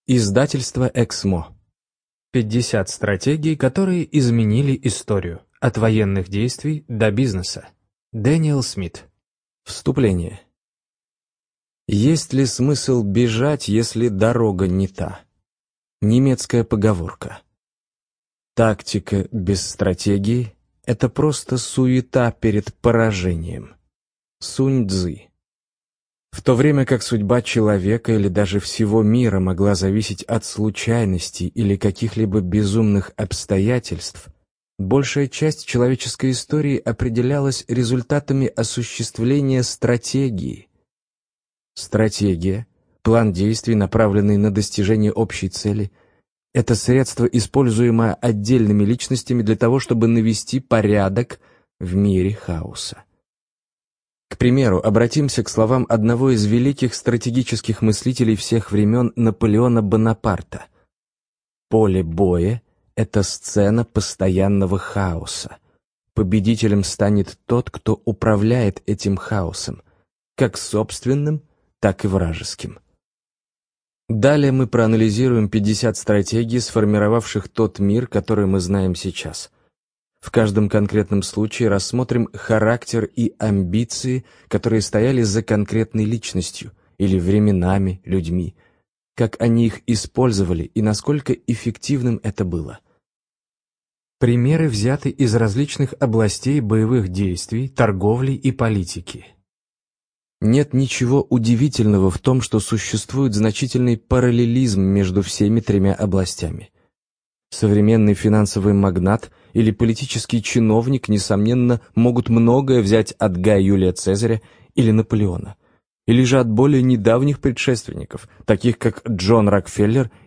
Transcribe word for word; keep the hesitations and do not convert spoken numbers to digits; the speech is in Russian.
Издательство «Эксмо». пятьдесят стратегий, которые изменили историю. От военных действий до бизнеса. Дэниел Смит. Вступление. Есть ли смысл бежать, если дорога не та? Немецкая поговорка. Тактика без стратегии – это просто суета перед поражением. Сунь Цзы. В то время как судьба человека или даже всего мира могла зависеть от случайностей или каких-либо безумных обстоятельств, большая часть человеческой истории определялась результатами осуществления стратегии. Стратегия, план действий, направленный на достижение общей цели, это средство, используемое отдельными личностями для того, чтобы навести порядок в мире хаоса. К примеру, обратимся к словам одного из великих стратегических мыслителей всех времен Наполеона Бонапарта. Поле боя — это сцена постоянного хаоса. Победителем станет тот, кто управляет этим хаосом, как собственным, так и вражеским. Далее мы проанализируем пятьдесят стратегий, сформировавших тот мир, который мы знаем сейчас. В каждом конкретном случае рассмотрим характер и амбиции, которые стояли за конкретной личностью или временами, людьми, как они их использовали и насколько эффективным это было. Примеры взяты из различных областей боевых действий, торговли и политики. Нет ничего удивительного в том, что существует значительный параллелизм между всеми тремя областями. Современный финансовый магнат или политический чиновник, несомненно, могут многое взять от Гая Юлия Цезаря или Наполеона, или же от более недавних предшественников, таких как Джон Рокфеллер